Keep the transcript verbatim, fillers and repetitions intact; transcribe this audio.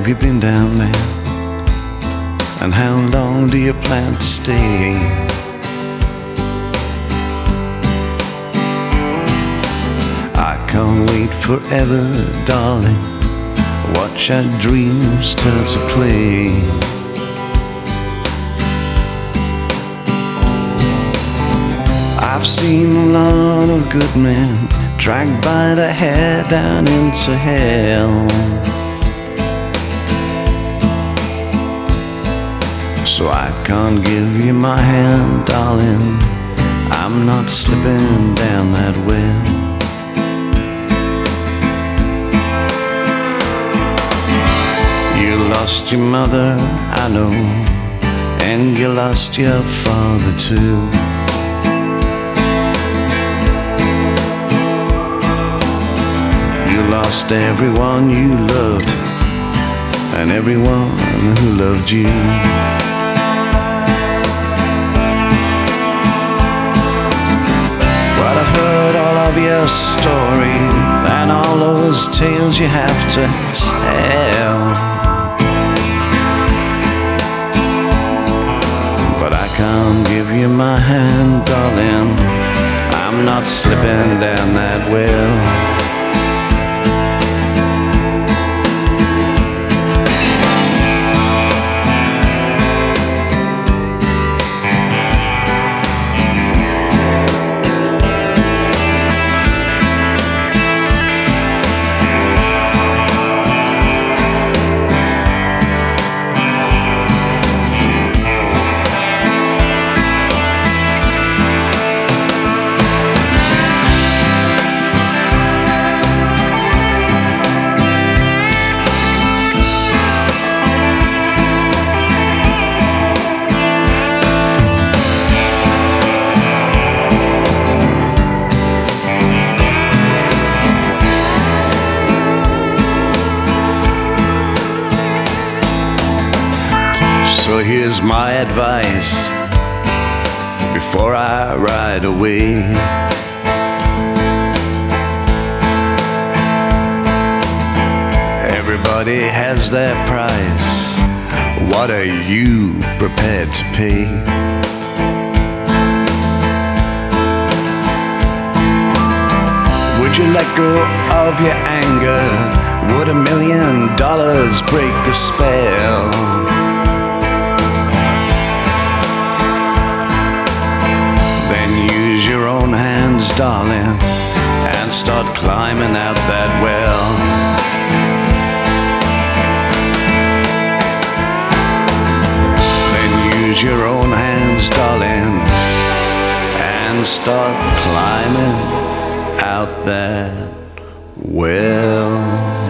have you been down there? And how long do you plan to stay? I can't wait forever, darling. Watch our dreams turn to clay. I've seen a lot of good men dragged by the hair down into hell. So I can't give you my hand, darling. I'm not slipping down that well. You lost your mother, I know, and you lost your father too. You lost everyone you loved, and everyone who loved you. But I've heard all of your stories and all those tales you have to tell. But I can't give you my hand, darling. I'm not slipping down that well. So here's my advice before I ride away. Everybody has their price. What are you prepared to pay? Would you let go of your anger? Would a million dollars break the spell? Use your own hands, darling, and start climbing out that well. Then use your own hands, darling, and start climbing out that well.